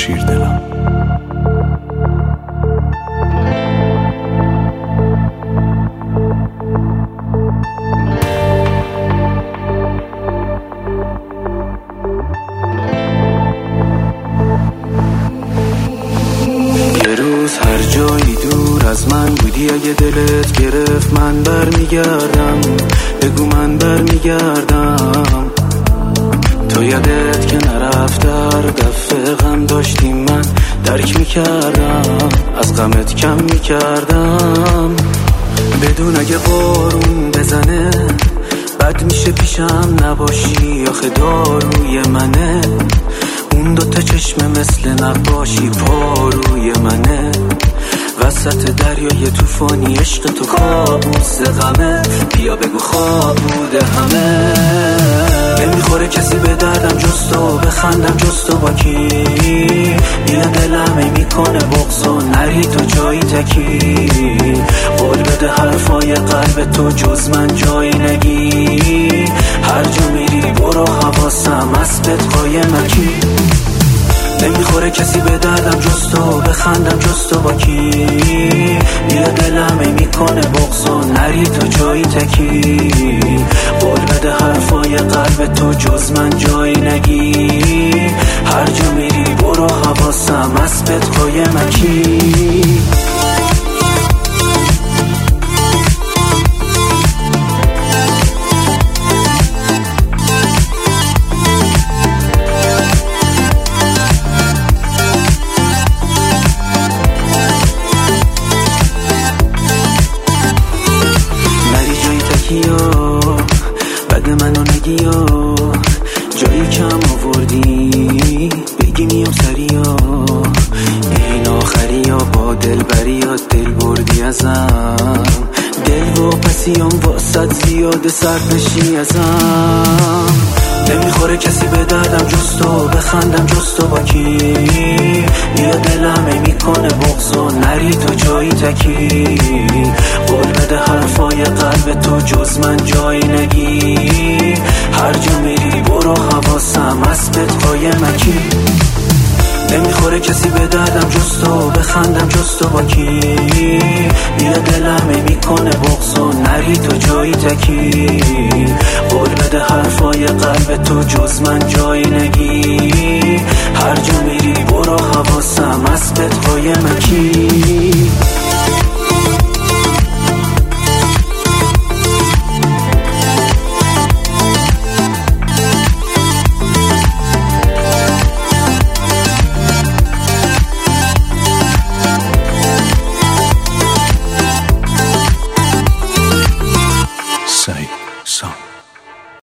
شیر دلم. یه روز هر جایی دور از من بودی، اگه دلت گرفت من برمیگردم. بگو من برمیگردم. تو یادت که نرفت در دفعه غم داشتیم، من درک میکردم، از غمت کم میکردم. بدون اگه بارون بزنه بد میشه پیشم نباشی، آخه داروی منه. اون دوتا چشم مثل نقاشی پاروی منه. وسط دریای توفانی عشق تو کابوس غمه. بیا بگو خواب بوده همه. نمیخوره کسی به دردم جز تو، بخندم جز تو با کی. بیا دلم میکنه بغض و نری تو جایی تکی. قول بده حرفای قلب تو جز من جایی نگی. هر جا میری برو حواسم از بهت قایمکی. نمیخوره کسی به دردم جز تو، بخندم جز تو با کی. بیا دلم میکنه بغض و نری تو جایی تکی. قول بده حرفای قلب تو جز من جایی نگی. هر جا میری برو حواسم از بهت قایمکی. بد منو نگیا، جایی کم آوردی بگی میام سریا. این آخریا با دل بریات دل بردی ازم. دل و پسیام واسد زیاده سرد نشی ازم. نمیخوره کسی به دردم جز تو، بخندم جز تو با کی. بیا دلم میکنه بغض و نری تو جایی تکی. قول بده حرفای قلب تو جز من جایی نگی. هر جا میری برو حواسم از بهت قایمکی. نمیخوره کسی به دردم جز تو، بخندم جز تو با کی. بیا دلم میکنه بغض و نری تو جایی تکی. قول بده حرفای قلب تو جز من جایی نگی. هر جا میری برو حواسم از بهت قایمکی.